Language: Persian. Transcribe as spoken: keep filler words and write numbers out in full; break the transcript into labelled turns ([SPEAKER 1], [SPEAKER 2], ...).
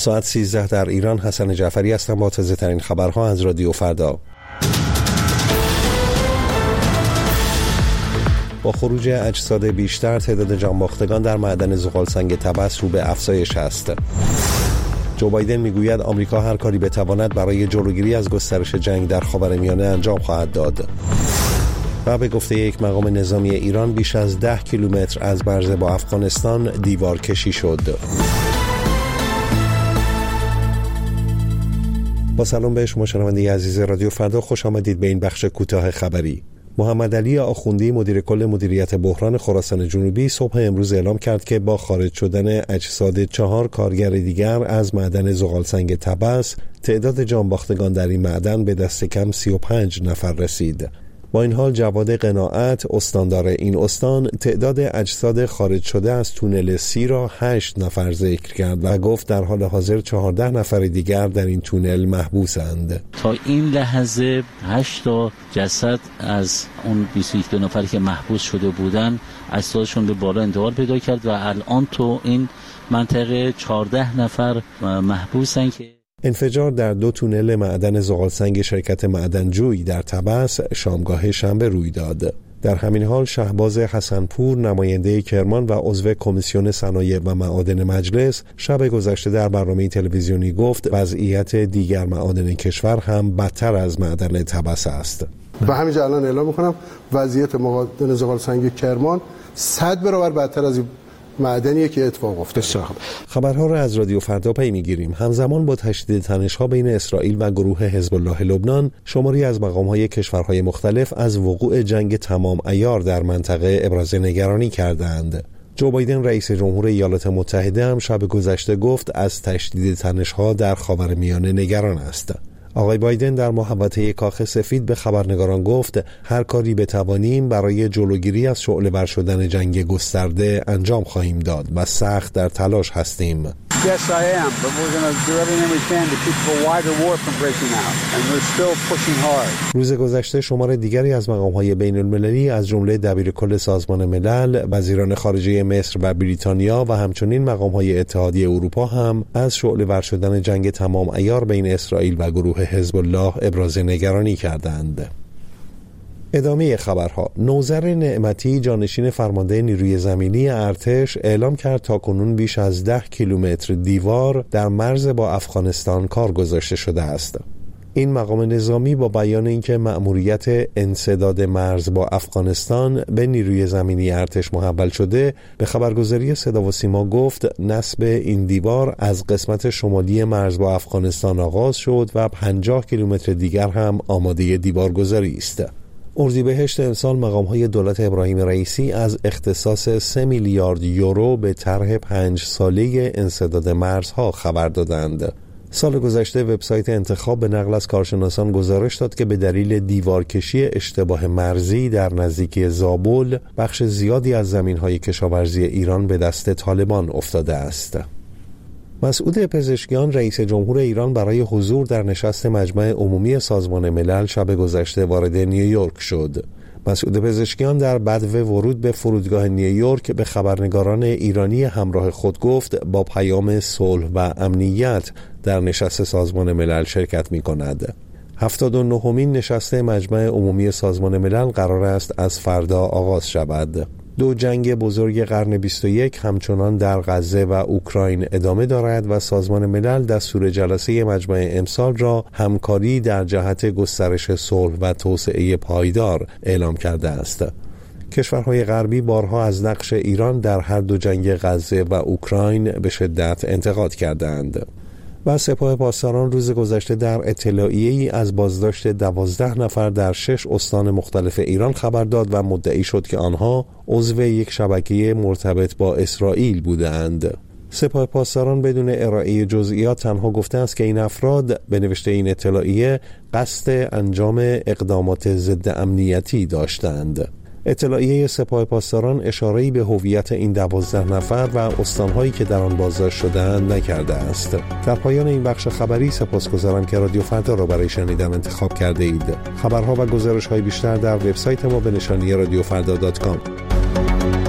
[SPEAKER 1] ساعت سیزده در ایران. حسن جعفری هستم با تازه ترین خبرها از رادیو فردا. با خروج اجساد بیشتر، تعداد جانباختگان در معدن زغالسنگ طبس رو به افزایش است. جو بایدن میگوید آمریکا هر کاری بتواند برای جلوگیری از گسترش جنگ در خاورمیانه انجام خواهد داد. و به گفته یک مقام نظامی ایران بیش از ده کیلومتر از مرز با افغانستان دیوار کشی شد. با سلام به شما شنونده عزیز رادیو فردا، خوش آمدید به این بخش کوتاه خبری. محمد علی آخوندی مدیر کل مدیریت بحران خراسان جنوبی صبح امروز اعلام کرد که با خارج شدن اجساد چهار کارگر دیگر از معدن زغالسنگ طبس، تعداد جانباختگان در این معدن به دست کم سی و پنج نفر رسید. با این حال جواد قناعت، استاندار این استان، تعداد اجساد خارج شده از تونل سی را هشت نفر ذکر کرد و گفت در حال حاضر چهارده نفر دیگر در این تونل محبوسند.
[SPEAKER 2] تا این لحظه هشت تا جسد از اون بیست و یک نفری که محبوس شده بودن اجسادشون به بالا انتقال پیدا کرد و الان تو این منطقه چهارده نفر محبوسن که
[SPEAKER 1] انفجار در دو تونل معدن زغالسنگ شرکت معدنجوی در طبس شامگاه شنبه روی داد. در همین حال شهباز حسنپور، نماینده کرمان و عضو کمیسیون صنایع و معادن مجلس، شب گذشته در برنامه تلویزیونی گفت وضعیت دیگر معادن کشور هم بدتر از معدن طبس است.
[SPEAKER 3] و همینجا الان اعلام میکنم وضعیت معادن زغالسنگ کرمان صد برابر بدتر از معدنیه که اتفاق افتاده.
[SPEAKER 1] خبرها را از رادیو فردا پی میگیریم. همزمان با تشدید تنش‌ها بین اسرائیل و گروه حزب الله لبنان، شماری از مقام‌های کشورهای مختلف از وقوع جنگ تمام عیار در منطقه ابراز نگرانی کردند. جو بایدن رئیس جمهور ایالات متحده هم شب گذشته گفت از تشدید تنش‌ها در خاورمیانه نگران است. آقای بایدن در محوطه کاخ سفید به خبرنگاران گفت هر کاری بتوانیم برای جلوگیری از شعله‌ور شدن جنگ گسترده انجام خواهیم داد و سخت در تلاش هستیم.
[SPEAKER 4] Yes, I am, but we're going to do everything we can to keep the wider war from breaking out, and we're still pushing hard.
[SPEAKER 1] روز گذشته شمار دیگری از مقام‌های بین‌المللی از جمله دبیرکل سازمان ملل، وزیران خارجه مصر و بریتانیا و همچنین مقام‌های اتحادیه اروپا هم از شعله‌ور شدن جنگ تمام عیار بین اسرائیل و گروه حزب الله ابراز نگرانی کردند. ادامه خبرها. نوذر نعمتی، جانشین فرمانده نیروی زمینی ارتش، اعلام کرد تاکنون بیش از ده کیلومتر دیوار در مرز با افغانستان کار گذاشته شده است. این مقام نظامی با بیان اینکه مأموریت انسداد مرز با افغانستان به نیروی زمینی ارتش محول شده، به خبرگزاری صدا و سیما گفت نصب این دیوار از قسمت شمالی مرز با افغانستان آغاز شد و پنجاه کیلومتر دیگر هم آماده دیوارگذاری است. اردیبهشت امسال مقام‌های دولت ابراهیم رئیسی از اختصاص سه میلیارد یورو به طرح پنج ساله انسداد مرزها خبر دادند. سال گذشته وبسایت انتخاب به نقل از کارشناسان گزارش داد که به دلیل دیوارکشی اشتباه مرزی در نزدیکی زابل، بخش زیادی از زمین‌های کشاورزی ایران به دست طالبان افتاده است. مسعود پزشکیان، رئیس جمهور ایران، برای حضور در نشست مجمع عمومی سازمان ملل شب گذشته وارد نیویورک شد. مسعود پزشکیان در بدو ورود به فرودگاه نیویورک به خبرنگاران ایرانی همراه خود گفت با پیام صلح و امنیت در نشست سازمان ملل شرکت می کند. هفتاد و نهمین نشست مجمع عمومی سازمان ملل قرار است از فردا آغاز شود. دو جنگ بزرگ قرن بیست و یک همچنان در غزه و اوکراین ادامه دارد و سازمان ملل دستور جلسه مجمع امسال را همکاری در جهت گسترش صلح و توسعه پایدار اعلام کرده است. کشورهای غربی بارها از نقش ایران در هر دو جنگ غزه و اوکراین به شدت انتقاد کردند. و سپاه پاسداران روز گذشته در اطلاعیه‌ای از بازداشت دوازده نفر در شش استان مختلف ایران خبر داد و مدعی شد که آنها عضو یک شبکه مرتبط با اسرائیل بودند. سپاه پاسداران بدون ارائه جزئیات تنها گفته است که این افراد به نوشته این اطلاعیه قصد انجام اقدامات ضد امنیتی داشتند. اطلاعیه سپاه پاسداران اشاره‌ای به هویت این دوازده نفر و استان‌هایی که در آن بازداشت شده‌اند نکرده است. در پایان این بخش خبری سپاسگزارم که رادیو فردا را برای شنیدن انتخاب کرده اید. خبرها و گزارش‌های بیشتر در وبسایت ما به نشانی رادیو فردا دات کام.